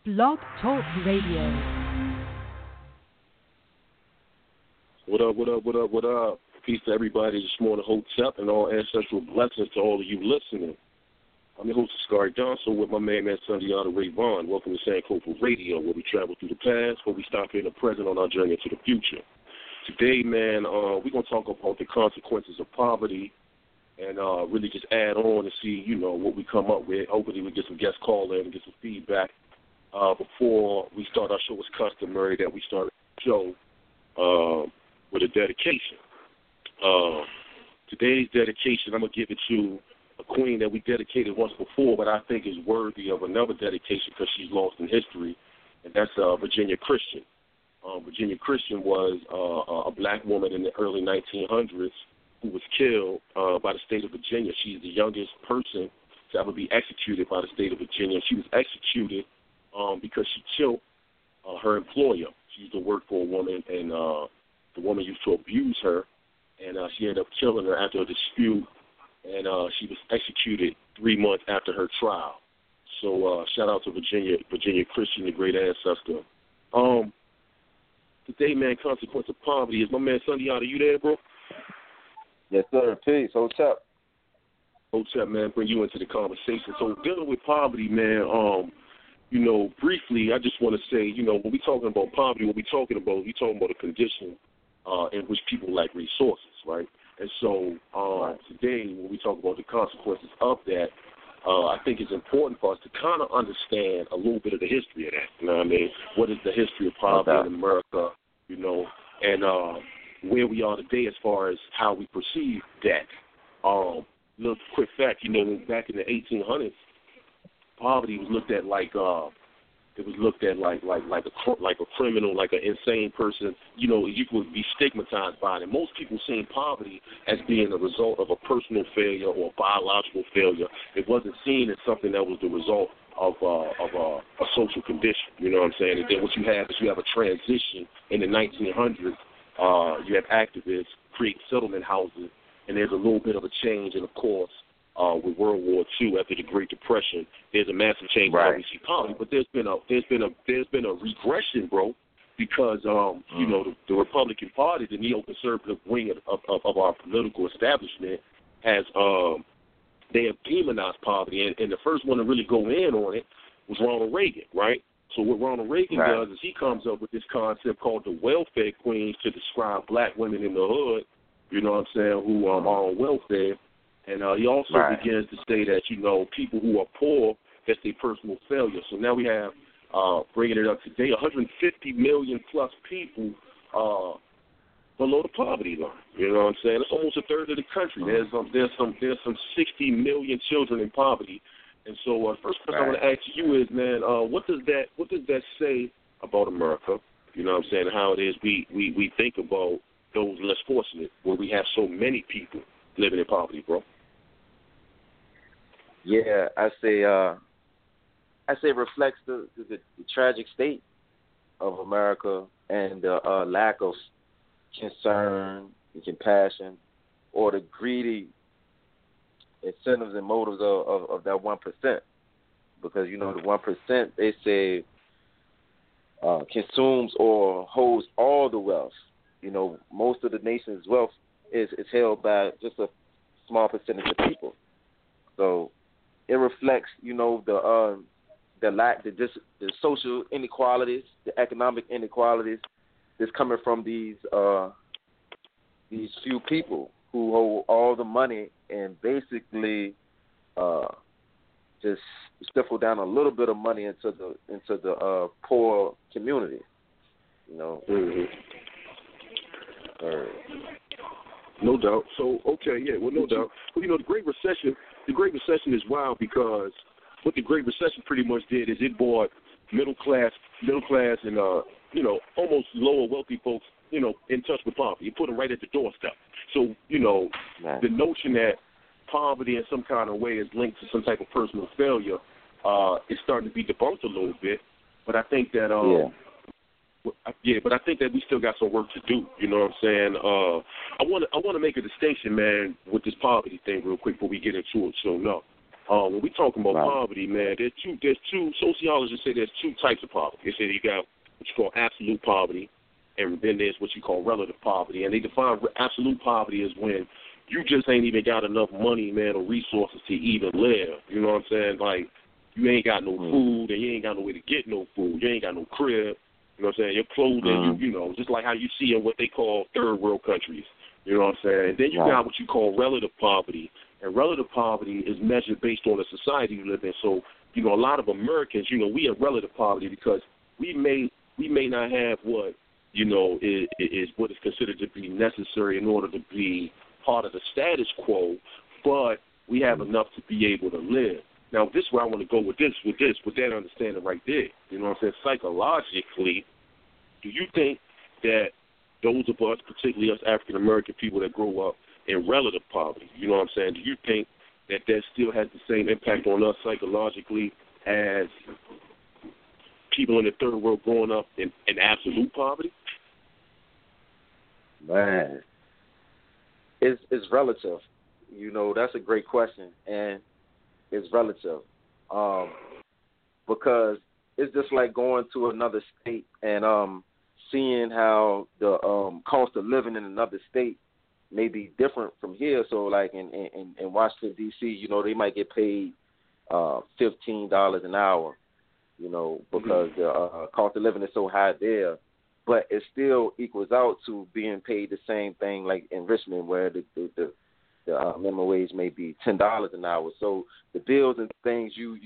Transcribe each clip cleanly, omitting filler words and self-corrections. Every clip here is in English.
Blog Talk Radio. What up, what up, what up, what up? Peace to everybody this morning, Hotep, and all ancestral blessings to all of you listening. I'm your host, Scary Johnson, with my man, Sandiata Ray Vaughn. Welcome to Sankofa Radio, where we travel through the past, where we stop here in the present on our journey into the future. Today, man, we're going to talk about the consequences of poverty and really just add on and see, you know, what we come up with. Hopefully we get some guest call in and get some feedback. Before we start our show, it's customary that we start the show with a dedication. Today's dedication, I'm going to give it to a queen that we dedicated once before, but I think is worthy of another dedication because she's lost in history, and that's Virginia Christian. Virginia Christian was a black woman in the early 1900s who was killed by the state of Virginia. She's the youngest person to ever be executed by the state of Virginia. She was executed because she killed her employer. She used to work for a woman, and the woman used to abuse her, and she ended up killing her after a dispute, and she was executed 3 months after her trial. So shout out to Virginia Christian, the great ancestor. Today, man, consequence of poverty is my man Sundiata. You there, bro? Yes, sir. Peace. What's up? Hotep, man, bring you into the conversation. So dealing with poverty, man, you know, briefly, I just want to say, you know, when we're talking about poverty, what we're talking about a condition in which people lack resources, right? And so today, when we talk about the consequences of that, I think it's important for us to kind of understand a little bit of the history of that. You know what I mean? What is the history of poverty in America, you know, and where we are today as far as how we perceive that. Little quick fact, you know, back in the 1800s, poverty was looked at like a criminal, like an insane person. You know, you would be stigmatized by it. And most people seen poverty as being a result of a personal failure or a biological failure. It wasn't seen as something that was the result of a social condition. You know what I'm saying? And then what you have is you have a transition in the 1900s. You have activists create settlement houses, and there's a little bit of a change. And of course, with World War II after the Great Depression, there's a massive change in how we see poverty. But there's been a regression, bro, because you know, the Republican Party, the neoconservative wing of our political establishment, has they have demonized poverty, and the first one to really go in on it was Ronald Reagan, right? So what Ronald Reagan does is he comes up with this concept called the welfare queens to describe black women in the hood, you know what I'm saying, who are on welfare. And he also begins to say that, you know, people who are poor, that's their personal failure. So now we have, bringing it up today, 150 million plus people below the poverty line. You know what I'm saying? It's almost a third of the country. There's some 60 million children in poverty. And so first question I want to ask you is, man, what does that say about America? You know what I'm saying? How it is we think about those less fortunate, where we have so many people living in poverty, bro. Yeah, I say it reflects the tragic state of America and the lack of concern and compassion, or the greedy incentives and motives of that 1%. Because, you know, the 1%, they say, consumes or holds all the wealth. You know, most of the nation's wealth is held by just a small percentage of people. So it reflects, you know, the lack, the social inequalities, the economic inequalities that's coming from these few people who hold all the money and basically just stifle down a little bit of money into the poor community. You know. No doubt. So, okay, yeah, well, no doubt. Well, you know, the Great Recession is wild because what the Great Recession pretty much did is it brought middle class and, you know, almost lower wealthy folks, you know, in touch with poverty. You put them right at the doorstep. So, you know, the notion that poverty in some kind of way is linked to some type of personal failure is starting to be debunked a little bit. But I think that but I think that we still got some work to do. You know what I'm saying? I want to make a distinction, man, with this poverty thing real quick before we get into it. So, no. When we talking about Right. poverty, man, there's two sociologists say there's two types of poverty. They say you got what you call absolute poverty, and then there's what you call relative poverty. And they define absolute poverty as when you just ain't even got enough money, man, or resources to even live. You know what I'm saying? Like, you ain't got no food, and you ain't got no way to get no food. You ain't got no crib. You know what I'm saying? Your clothing, you know, just like how you see in what they call third world countries. You know what I'm saying? And then you got what you call relative poverty. And relative poverty is measured based on the society you live in. So, you know, a lot of Americans, you know, we have relative poverty because we may not have what, you know, is what is considered to be necessary in order to be part of the status quo, but we have enough to be able to live. Now, this is where I want to go with that understanding right there. You know what I'm saying? Psychologically, do you think that those of us, particularly us African-American people that grow up in relative poverty, you know what I'm saying, do you think that still has the same impact on us psychologically as people in the third world growing up in absolute poverty? Man, it's relative. You know, that's a great question, and it's relative. Because it's just like going to another state and seeing how the cost of living in another state may be different from here. So, like in Washington, D.C., you know, they might get paid $15 an hour, you know, because the cost of living is so high there. But it still equals out to being paid the same thing like in Richmond, where the minimum wage may be $10 an hour. So the bills and things you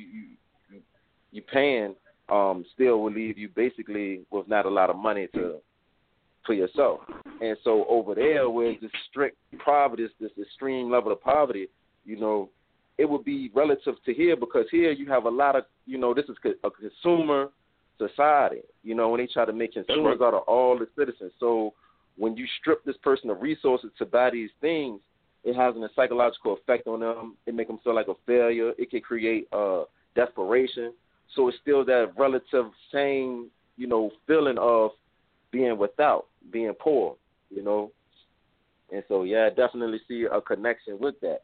paying still will leave you basically with not a lot of money for yourself. And so over there, where it's this strict poverty, this extreme level of poverty, you know, it would be relative to here, because here you have a lot of, you know, this is a consumer society, you know, when they try to make consumers out of all the citizens. So when you strip this person of resources to buy these things, it has a psychological effect on them. It makes them feel like a failure. It can create desperation. So it's still that relative same, you know, feeling of being without, being poor, you know. And so, yeah, I definitely see a connection with that.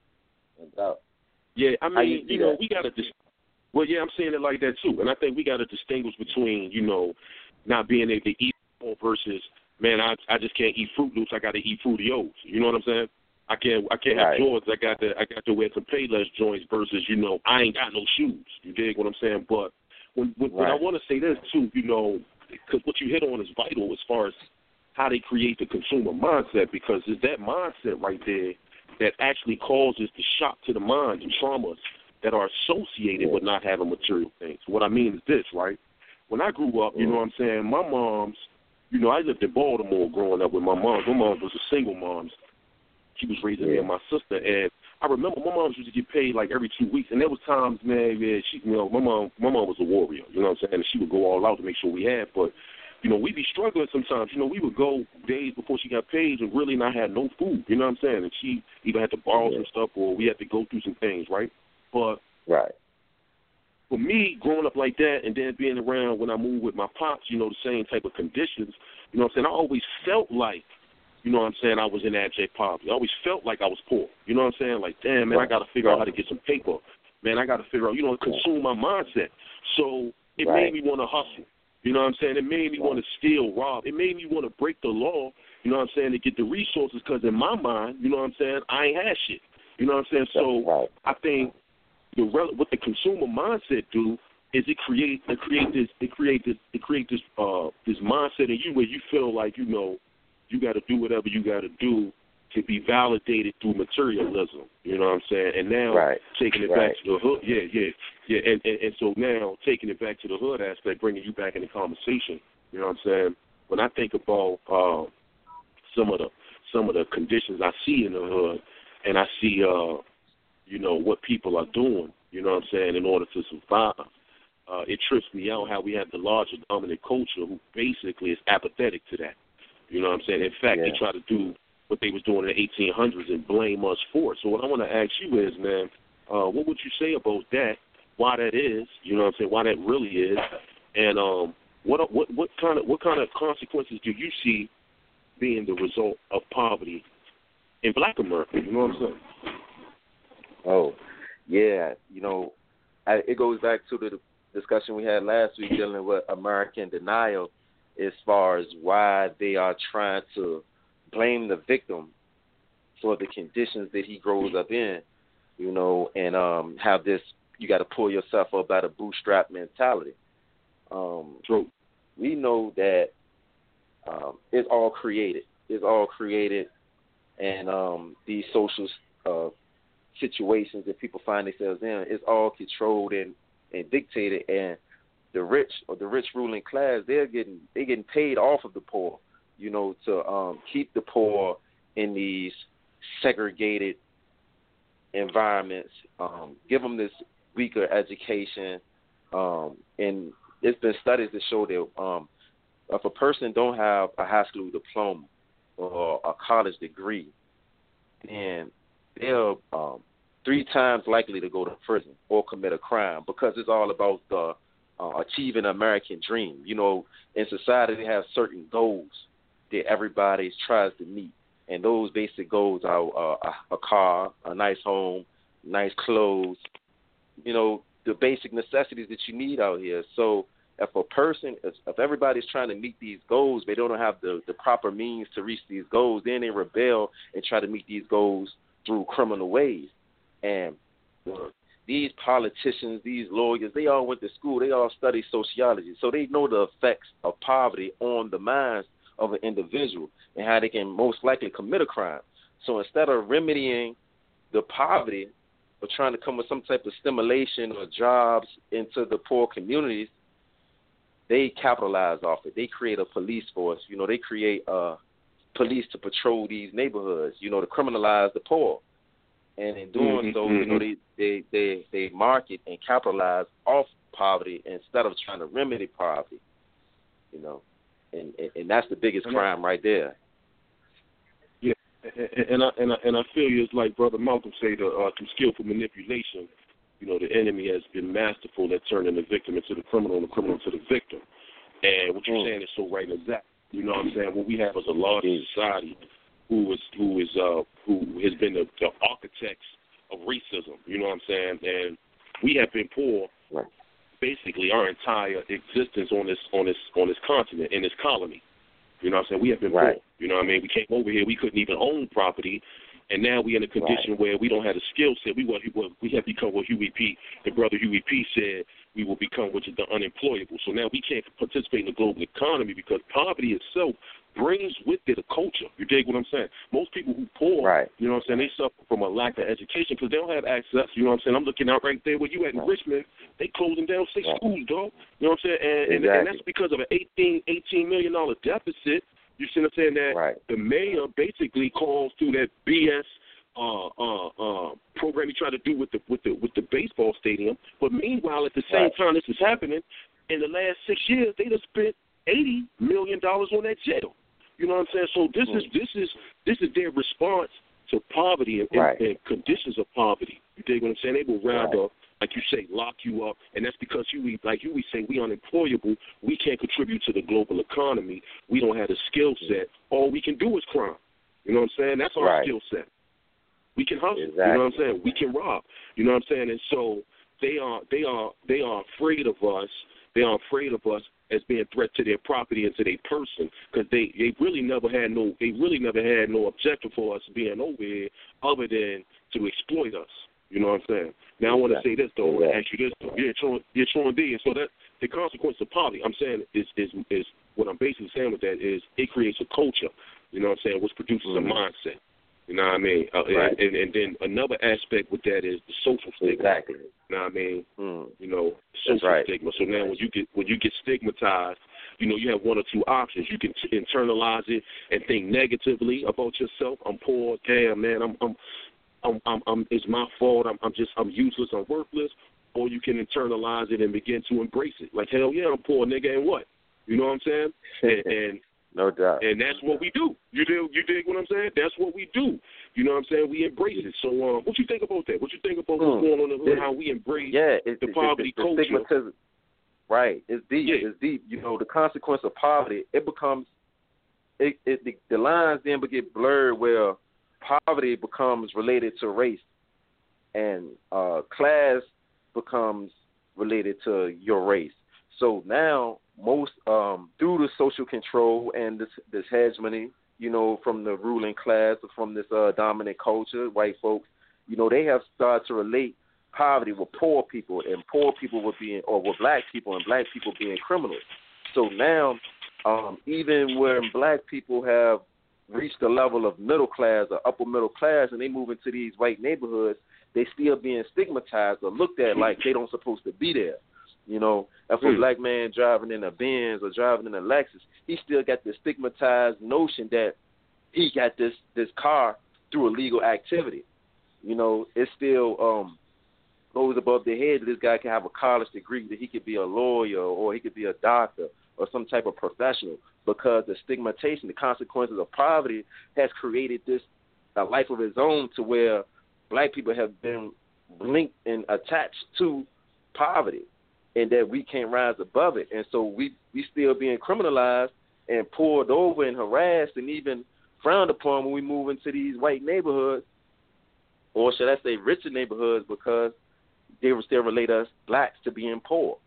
Yeah, I mean, you know, we got to well, yeah, I'm saying it like that too. And I think we got to distinguish between, you know, not being able to eat versus, man, I just can't eat Fruit Loops. I got to eat Fruity O's. You know what I'm saying? I can't have Jordans. I got to wear some Payless joints versus, you know, I ain't got no shoes. You dig what I'm saying? But when I want to say this too, you know, because what you hit on is vital as far as how they create the consumer mindset, because it's that mindset right there that actually causes the shock to the mind and traumas that are associated with not having material things. What I mean is this, right? When I grew up, you know what I'm saying, my mom's, you know, I lived in Baltimore growing up with my mom. My mom was a single mom. She was raising me and my sister, and I remember my mom used to get paid like every 2 weeks, and there was times, man, where she, you know, my mom was a warrior, you know what I'm saying, and she would go all out to make sure we had, but, you know, we'd be struggling sometimes. You know, we would go days before she got paid and really not have no food, you know what I'm saying, and she either had to borrow some stuff or we had to go through some things, right? But for me, growing up like that and then being around when I moved with my pops, you know, the same type of conditions, you know what I'm saying, I always felt like, you know what I'm saying, I was in abject poverty. I always felt like I was poor. You know what I'm saying? Like, damn, man, I got to figure out how to get some paper. Man, I got to figure out, you know, consume my mindset. So it made me want to hustle. You know what I'm saying? It made me want to steal, rob. It made me want to break the law, you know what I'm saying, to get the resources, because in my mind, you know what I'm saying, I ain't had shit. You know what I'm saying? So I think what the consumer mindset do is it create this mindset in you where you feel like, you know, you got to do whatever you got to do to be validated through materialism. You know what I'm saying? And now taking it back to the hood, and so now taking it back to the hood aspect, bringing you back in the conversation. You know what I'm saying? When I think about some of the conditions I see in the hood, and I see you know, what people are doing, you know what I'm saying, in order to survive. It trips me out how we have the larger dominant culture who basically is apathetic to that. You know what I'm saying? In fact, they try to do what they was doing in the 1800s and blame us for it. So what I want to ask you is, man, what would you say about that, why that is, you know what I'm saying, why that really is, and what kind of consequences do you see being the result of poverty in Black America? You know what I'm saying? Oh, Yeah, it goes back to the discussion we had last week dealing with American denial as far as why they are trying to blame the victim for the conditions that he grows up in, and have this, you got to pull yourself up by the bootstrap mentality. True. We know that it's all created. It's all created, and these social situations that people find themselves in, it's all controlled and dictated. And the rich or the rich ruling class, they're getting paid off of the poor, to keep the poor in these segregated environments, give them this weaker education, and there's been studies that show that if a person don't have a high school diploma or a college degree, then they're 3 times likely to go to prison or commit a crime, because it's all about the achieving an American dream. In society they have certain goals that everybody tries to meet, and those basic goals are a car, a nice home, nice clothes, the basic necessities that you need out here. So if everybody's trying to meet these goals, they don't have the proper means to reach these goals, then they rebel and try to meet these goals through criminal ways. And these politicians, these lawyers, they all went to school, they all study sociology, so they know the effects of poverty on the minds of an individual and how they can most likely commit a crime. So instead of remedying the poverty or trying to come with some type of stimulation or jobs into the poor communities, they capitalize off it. They create a police force. They create police to patrol these neighborhoods, to criminalize the poor. And in doing so, they market and capitalize off poverty instead of trying to remedy poverty. And that's the biggest crime right there. Yeah, and I feel you. It's like Brother Malcolm said, through skillful manipulation, the enemy has been masterful at turning the victim into the criminal and the criminal into the victim. And what you're saying is so right and exact. You know what I'm saying? What we have is a larger society who has been the architects of racism. You know what I'm saying? And we have been poor basically our entire existence on this continent, in this colony. You know what I'm saying? We have been poor. You know what I mean? We came over here, we couldn't even own property, and now we're in a condition where we don't have the skill set. We have become what the brother Huey P. said we will become, which is the unemployable. So now we can't participate in the global economy because poverty itself brings with it a culture. You dig what I'm saying? Most people who poor, you know what I'm saying, they suffer from a lack of education because they don't have access. You know what I'm saying? I'm looking out right there where you at in Richmond. They closing down 6 schools, dog. You know what I'm saying? And that's because of an $18 million deficit. You see what I'm saying? That the mayor basically calls through that BS program he tried to do with the baseball stadium. But meanwhile, at the same time this is happening, in the last 6 years, they just spent $80 million on that jail. You know what I'm saying? So this is their response to poverty and conditions of poverty. You dig what I'm saying? They will rather, like you say, lock you up, and that's because like you say, we unemployable. We can't contribute to the global economy. We don't have the skill set. All we can do is crime. You know what I'm saying? That's our skill set. We can hustle. You know what I'm saying? We can rob. You know what I'm saying? And so they are afraid of us. They are afraid of us as being a threat to their property and to their person, because they really never had no objective for us being over here other than to exploit us. You know what I'm saying? Now I want to say this though. I want to ask you this though. You're Tron D, and so that the consequence of poverty, I'm saying is what I'm basically saying with that is it creates a culture. You know what I'm saying? Which produces a mindset. You know what I mean? And then another aspect with that is the social stigma. Exactly. You know what I mean? You know, social stigma. So now when you get stigmatized, you know, you have one or two options. You can internalize it and think negatively about yourself. I'm poor. Damn, man. I'm it's my fault. I'm useless. I'm worthless. Or you can internalize it and begin to embrace it. Like, hell yeah, I'm poor, nigga, and what? You know what I'm saying? And no doubt. And that's what we do. You dig what I'm saying? That's what we do. You know what I'm saying? We embrace it. So what you think about that? What you think about what's going on in the hood, how we embrace the poverty culture? Stigmatism. Right. It's deep. Yeah. It's deep. You know, the consequence of poverty, it becomes, the lines then get blurred where poverty becomes related to race. and class becomes related to your race. So now most through the social control and this hegemony, from the ruling class or from this dominant culture, white folks, they have started to relate poverty with poor people, and poor people with black people, and black people being criminals. So now, even when black people have reached the level of middle class or upper middle class, and they move into these white neighborhoods, they still being stigmatized or looked at like they don't supposed to be there. If a black man driving in a Benz or driving in a Lexus, he still got the stigmatized notion that he got this car through illegal activity. It still goes above their head that this guy can have a college degree, that he could be a lawyer or he could be a doctor or some type of professional, because the stigmatization, the consequences of poverty has created a life of its own, to where black people have been linked and attached to poverty, and that we can't rise above it. And so we still being criminalized and pulled over and harassed and even frowned upon when we move into these white neighborhoods, or should I say richer neighborhoods, because they will still relate us blacks to being poor,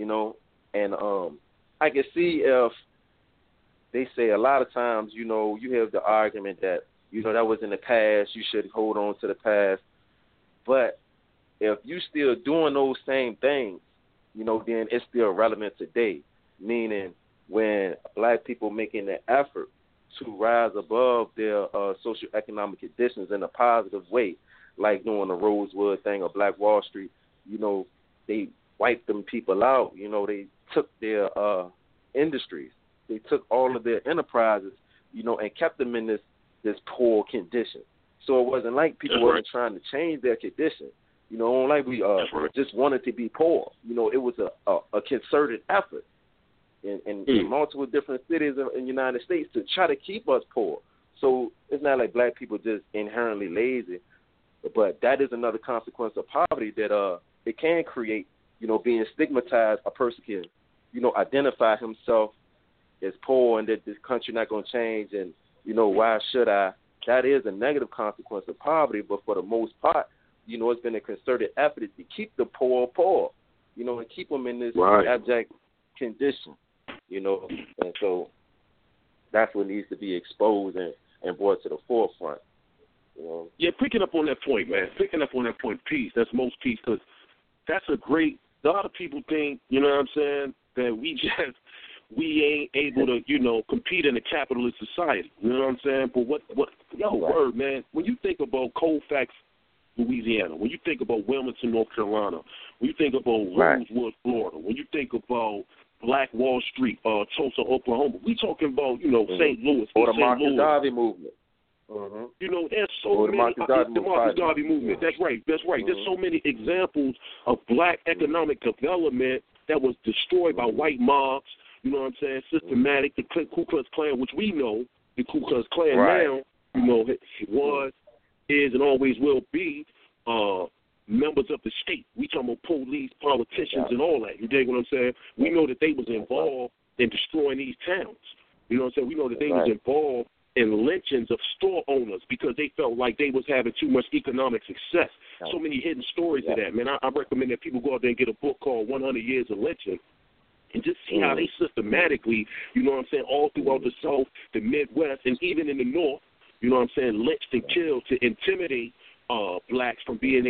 And I can see if they say a lot of times, you have the argument that, that was in the past, you should hold on to the past. But if you still doing those same things, then it's still relevant today. Meaning when black people making the effort to rise above their socioeconomic conditions in a positive way, like doing the Rosewood thing or Black Wall Street, they wiped them people out. They took their industries. They took all of their enterprises, and kept them in this poor condition. So it wasn't like people wasn't trying to change their condition. Like we just wanted to be poor. It was a concerted effort in multiple different cities in the United States to try to keep us poor. So it's not like black people just inherently lazy, but that is another consequence of poverty that it can create. Being stigmatized, a person can, identify himself as poor and that this country not going to change, and why should I? That is a negative consequence of poverty, but for the most part, it's been a concerted effort to keep the poor, and keep them in this abject condition, and so that's what needs to be exposed and brought to the forefront. Yeah, picking up on that point, man. Peace. That's most peace, because that's a lot of people think, that we ain't able to, compete in a capitalist society. You know what I'm saying? But word, man, when you think about Colfax, Louisiana, when you think about Wilmington, North Carolina, when you think about Rosewood, Florida, when you think about Black Wall Street, Tulsa, Oklahoma, we talking about, St. Louis. Or the Marcus Garvey movement. There's so many. The Marcus Garvey movement. That's right. There's so many examples of black economic development that was destroyed by white mobs. You know what I'm saying? Systematic. The Ku Klux Klan, which we know, the Ku Klux Klan now, it was, is, and always will be members of the state. We talking about police, politicians, and all that. You dig what I'm saying? We know that they was involved in destroying these towns. You know what I'm saying? We know that they was involved in lynchings of store owners because they felt like they was having too much economic success. So many hidden stories of that, man. I recommend that people go out there and get a book called 100 Years of Lynching and just see how they systematically, all throughout the South, the Midwest, and even in the North, lynched and killed to intimidate blacks from being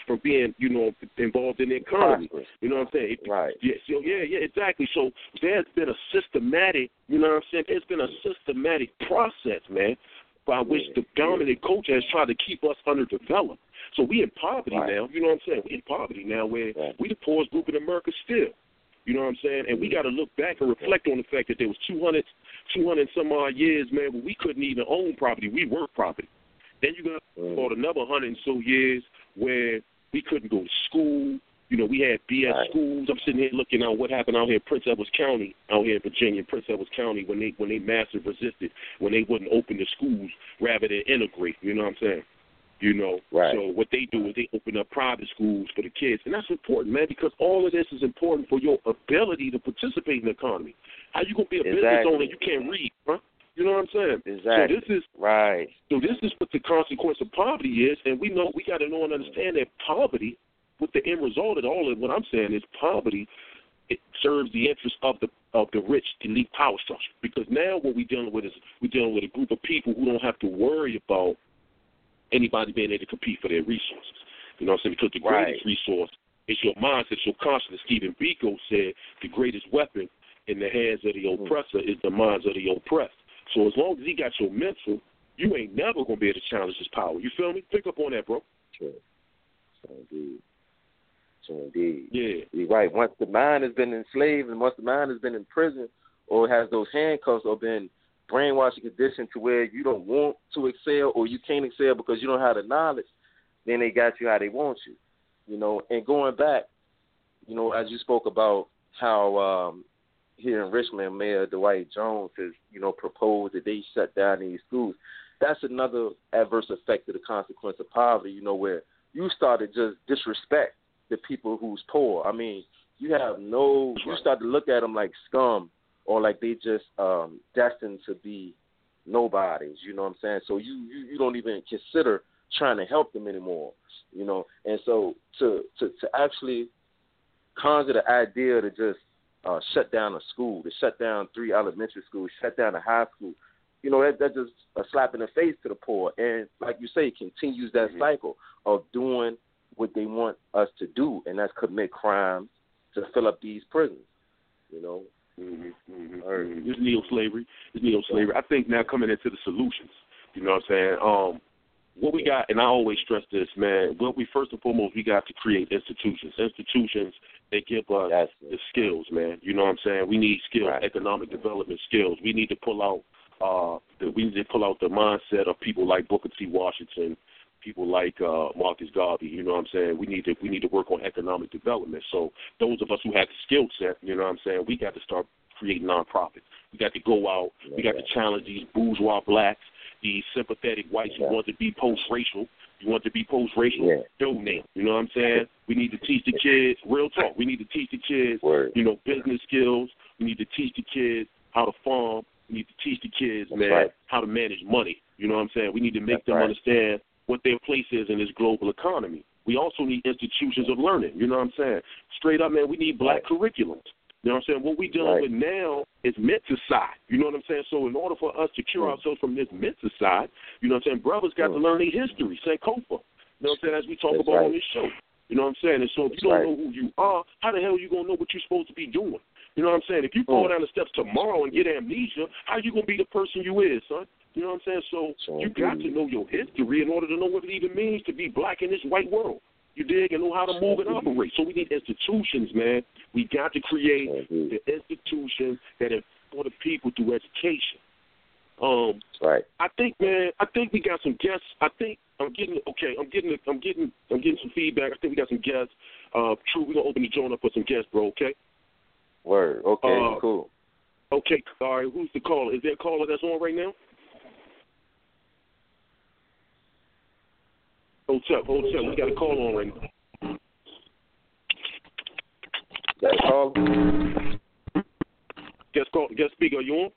involved in the economy. You know what I'm saying? Exactly. So there's been a systematic, there's been a systematic process, man, by which the dominant culture has tried to keep us underdeveloped. So we in poverty now, you know what I'm saying? We in poverty now where we the poorest group in America still. You know what I'm saying? And we got to look back and reflect on the fact that there was 200 some odd years, man, where we couldn't even own property. We worked property. Then you got about another 100 and so years where we couldn't go to school. We had BS schools. I'm sitting here looking at what happened out here in Prince Edward County, out here in Virginia, Prince Edward County, when they massive resisted, when they wouldn't open the schools rather than integrate. You know what I'm saying? So what they do is they open up private schools for the kids, and that's important, man, because all of this is important for your ability to participate in the economy. How you gonna be a business owner and you can't read, huh? You know what I'm saying? Exactly. So this is what the consequence of poverty is, and we got to know and understand that poverty, with the end result of all of what I'm saying is poverty, it serves the interest of the rich elite power structure. Because now what we're dealing with is a group of people who don't have to worry about anybody being able to compete for their resources. You know what I'm saying? Because the greatest resource is your mindset, your consciousness. Stephen Biko said the greatest weapon in the hands of the oppressor is the minds of the oppressed. So as long as he got your mental, you ain't never going to be able to challenge his power. You feel me? Pick up on that, bro. Sure. Indeed. Yeah. You're right. Once the mind has been enslaved and once the mind has been in prison or has those handcuffs or been brainwashed and conditioned to where you don't want to excel or you can't excel because you don't have the knowledge, then they got you how they want you. You know, and going back, you know, as you spoke about how here in Richmond, Mayor Dwight Jones has, you know, proposed that they shut down these schools. That's another adverse effect of the consequence of poverty, you know, where you start to just disrespect the people who's poor. I mean, you start to look at them like scum or like they just destined to be nobodies, you know what I'm saying? So you don't even consider trying to help them anymore, you know. And so to actually conjure the idea to just shut down a school, to shut down 3 elementary schools, shut down a high school, you know, that's just a slap in the face to the poor. And like you say, it continues that cycle of doing what they want us to do, and that's commit crimes to fill up these prisons, you know. It's neo-slavery. I think now coming into the solutions, you know what I'm saying? What we got, and I always stress this, man, first and foremost, we got to create institutions. Institutions, they give us the skills, man. You know what I'm saying? We need skills, economic development skills. We need to pull out the mindset of people like Booker T. Washington, people like Marcus Garvey. You know what I'm saying? We need to work on economic development. So those of us who have the skill set, you know what I'm saying, we got to start creating nonprofits. We got to go out. We got to challenge these bourgeois blacks, these sympathetic whites who want to be post-racial. You want to be post-racial? Donate. You know what I'm saying? We need to teach the kids, real talk, we need to teach the kids, you know, business skills. We need to teach the kids how to farm. We need to teach the kids, how to manage money. You know what I'm saying? We need to make them understand what their place is in this global economy. We also need institutions of learning. You know what I'm saying? Straight up, man, we need black curriculums. You know what I'm saying? What we're dealing with now is menticide. You know what I'm saying? So in order for us to cure ourselves from this menticide, you know what I'm saying, brothers got to learn their history, Sankofa. You know what I'm saying, as we talk about on this show. You know what I'm saying? And so if you don't know who you are, how the hell are you going to know what you're supposed to be doing? You know what I'm saying? If you fall down the steps tomorrow and get amnesia, how you going to be the person you is, son? You know what I'm saying? So you got to know your history in order to know what it even means to be black in this white world. You dig? And know how to move and operate. So we need institutions, man. We got to create the institutions that are for the people through education. I think, man. I think we got some guests. I think I'm getting some feedback. I think we got some guests. True, we're gonna open the joint up for some guests, bro. Okay. Word. Okay. Cool. Okay. All right. Who's the caller? Is there a caller that's on right now? Hold up. We got a call on right now. Got a call? Guest speaker, are you on?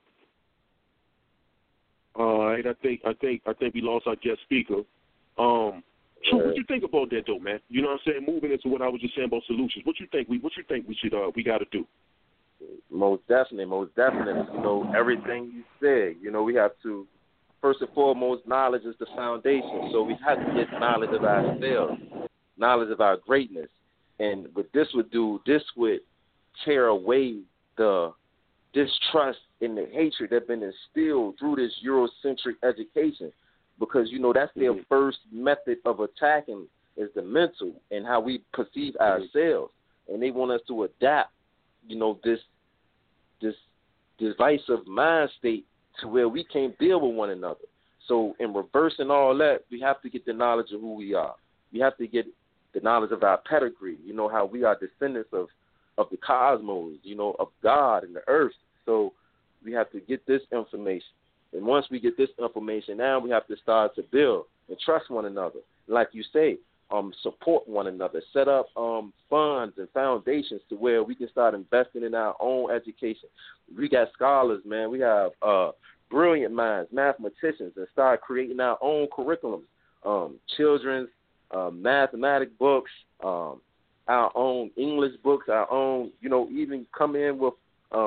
All right, I think we lost our guest speaker. True, what you think about that though, man? You know what I'm saying? Moving into what I was just saying about solutions. What you think we got to do? Most definitely. You know, everything you said. You know, we have to. First and foremost, knowledge is the foundation. So we have to get knowledge of ourselves, knowledge of our greatness. And what this would do, this would tear away the distrust and the hatred that's been instilled through this Eurocentric education. Because, you know, that's their first method of attacking is the mental and how we perceive ourselves. And they want us to adapt, you know, this divisive mind state to where we can't deal with one another. So in reversing all that, we have to get the knowledge of who we are. We have to get the knowledge of our pedigree, you know, how we are descendants of the cosmos, you know, of God and the earth. So we have to get this information. And once we get this information, now we have to start to build and trust one another. Like you say, support one another, set up funds and foundations to where we can start investing in our own education. We got scholars, man. We have brilliant minds, mathematicians, and start creating our own curriculums, children's mathematic books, our own English books, our own, even come in with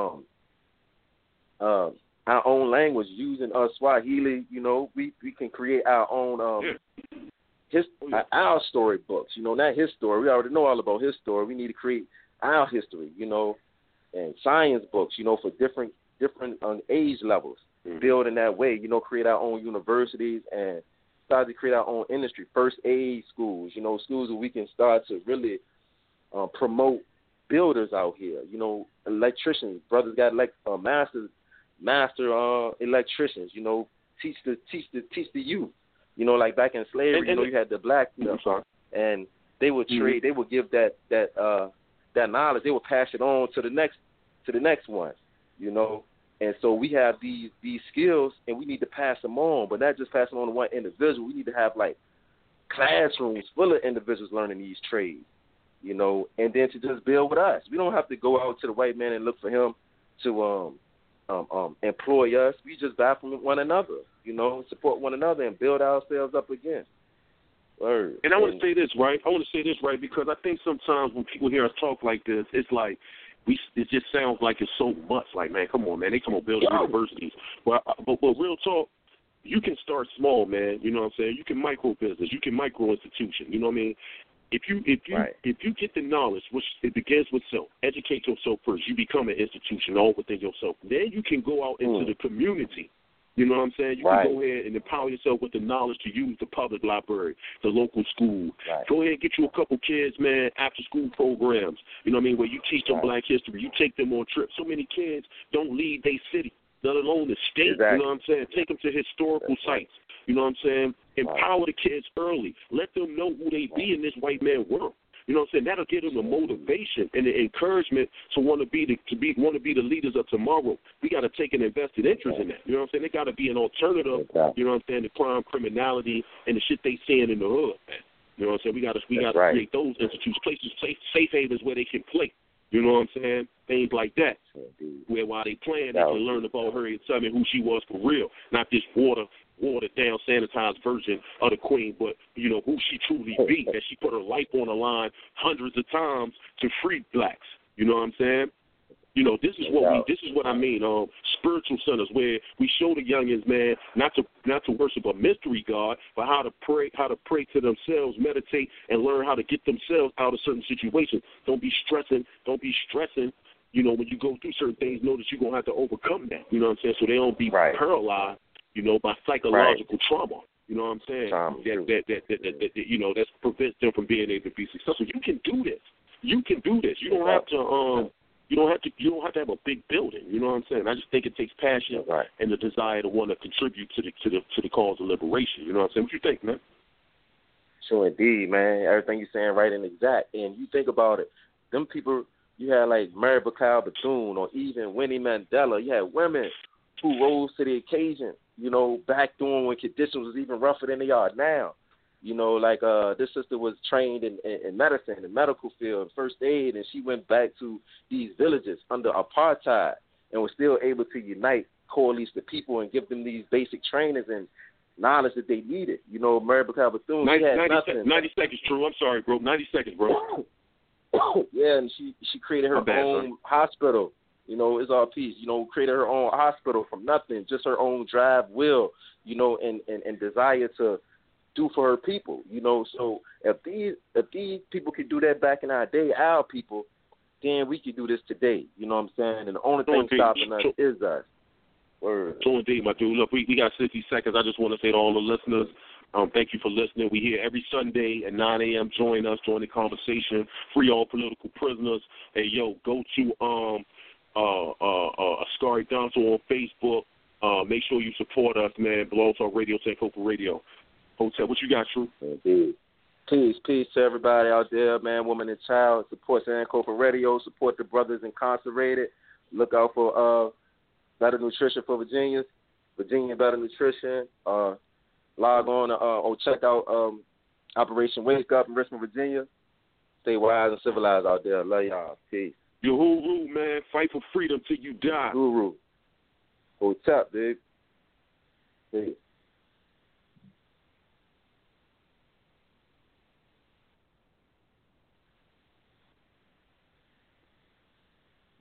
our own language using Swahili. We can create our own our story books. Not his story. We already know all about his story. We need to create our history. And science books. For different age levels. Build in that way. Create our own universities and start to create our own industry. First aid schools. Schools where we can start to really promote builders out here. Electricians. Brothers got master electricians. Teach the youth. Like back in slavery, you had the black people, and they would trade. They would give that knowledge. They would pass it on to the next one. And so we have these skills, and we need to pass them on, but not just pass them on to one individual. We need to have like classrooms full of individuals learning these trades. And then to just build with us. We don't have to go out to the white man and look for him to employ us. We just buy from one another, support one another and build ourselves up again. Word. And I want to say this, right? Because I think sometimes when people hear us talk like this, it's like it just sounds like it's so much. Like, man, come on, man. They come on building universities. But real talk, you can start small, man. You know what I'm saying? You can micro business. You can micro institution. You know what I mean? If you get the knowledge, which it begins with self, educate yourself first. You become an institution all within yourself. Then you can go out into the community. You know what I'm saying? You can go ahead and empower yourself with the knowledge to use the public library, the local school. Go ahead and get you a couple kids, man, after school programs. You know what I mean? Where you teach them black history. You take them on trips. So many kids don't leave their city, let alone the state. You know what I'm saying? Take them to historical sites. You know what I'm saying? Empower the kids early. Let them know who they be in this white man world. You know what I'm saying? That'll give them the motivation and the encouragement to want to be the leaders of tomorrow. We got to take an invested interest in that. You know what I'm saying? They got to be an alternative. You know what I'm saying? To crime, criminality, and the shit they seeing in the hood, man. You know what I'm saying? We got to create those institutions, places, safe havens where they can play. You know what I'm saying? Things like that. Where while they playing, they can learn about Harriet Tubman, who she was for real, not this watered down, sanitized version of the queen, but who she truly be. That she put her life on the line hundreds of times to free blacks. You know what I'm saying? This is what I mean. Spiritual centers where we show the youngins, man, not to worship a mystery God, but how to pray to themselves, meditate, and learn how to get themselves out of certain situations. Don't be stressing. When you go through certain things, know that you're gonna have to overcome that. You know what I'm saying? So they don't be paralyzed, by psychological trauma. You know what I'm saying? That prevents them from being able to be successful. You can do this. You don't have to. You don't have to have a big building. You know what I'm saying? I just think it takes passion and the desire to want to contribute to the cause of liberation. You know what I'm saying? What you think, man? Sure, indeed, man. Everything you're saying right and exact. And you think about it, them people, you had like Mary Bacal Bethune or even Winnie Mandela. You had women who rose to the occasion, back then when conditions was even rougher than they are now. This sister was trained in medicine, in medical field, first aid, and she went back to these villages under apartheid and was still able to unite, coalesce the people and give them these basic trainings and knowledge that they needed. Mary Bacal Bethune, she had nothing. 90 seconds, True. I'm sorry, bro. 90 seconds, bro. Yeah, and she created her own hospital. It's all peace. Created her own hospital from nothing, just her own drive, will, and desire to do for her people, So if these people could do that back in our day, our people, then we could do this today. You know what I'm saying? And the only thing stopping us is us. Word. So indeed, my dude. Look, we got 60 seconds. I just want to say to all the listeners, thank you for listening. We here every Sunday at 9 a.m. Join us, join the conversation. Free all political prisoners. Hey, yo, go to Askari Donso on Facebook. Make sure you support us, man. Blog Talk Radio, Sankofa Radio. Hotel. What you got, True? Indeed. Peace to everybody out there, man, woman and child. Support Sankofa Radio. Support the brothers incarcerated. Look out for Better Nutrition for Virginia Better Nutrition. Log on or check out Operation Wake Up in Richmond, Virginia. Stay wise and civilized out there. Love y'all. Peace. Your Huru, man. Fight for freedom till you die. Huru. What's up, dude? Peace.